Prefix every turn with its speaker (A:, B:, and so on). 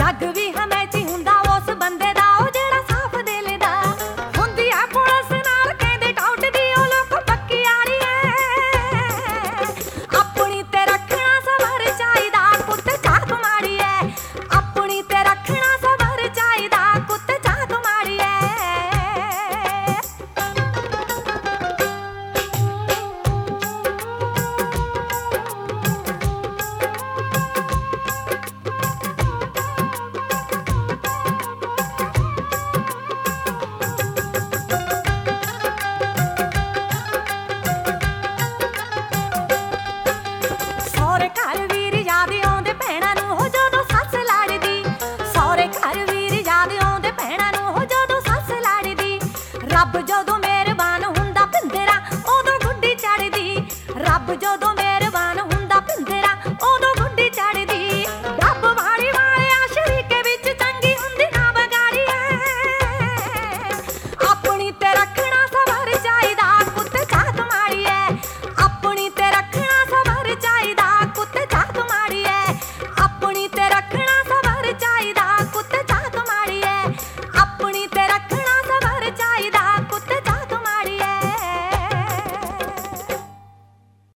A: जग भी हमेची हुंदा उस बंदे दा ओ जेड़ा साफ दिल दा। हुंदी आ पुलिस नाल कहंदे टौटदी ओ लोक पक्की यारी ऐ। अपनी ते रखना सबर चाहीदा पुत्त चाक माड़ी ऐ। अपनी ते रखना सबर चाहीदा पुत्त चाक माड़ी ऐ। ਸਹੁਰੇ ਘਰ ਵੀਰ ਯਾਦ ਆਉਂਦੇ ਭੈਣਾਂ ਨੂੰ ਹੋ ਜਦੋਂ ਸੱਸ ਲੜਦੀ। ਸਹੁਰੇ ਘਰ ਵੀਰ ਯਾਦ ਆਉਂਦੇ ਭੈਣਾਂ ਨੂੰ ਹੋ ਜਦੋਂ ਸੱਸ ਲੜਦੀ। ਰੱਬ ਜਦੋਂ ਮਿਹਰਬਾਨ ਹੁੰਦਾ ਭਿੰਦਰਾ ਉਦੋਂ ਗੁੱਡੀ ਚੜਦੀ। ਰੱਬ ਜਦੋਂ ਮਿਹਰਬਾਨ ਹੁੰਦਾ ਭਿੰਦਰਾ